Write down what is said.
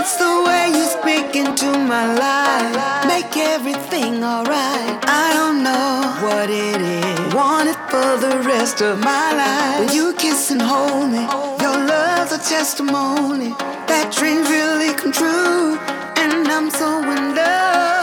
It's the way you speak into my life, make everything alright. I don't know what it is, want it for the rest of my life. When you kiss and hold me, your love's a testimony that dreams really come true, and I'm so in love.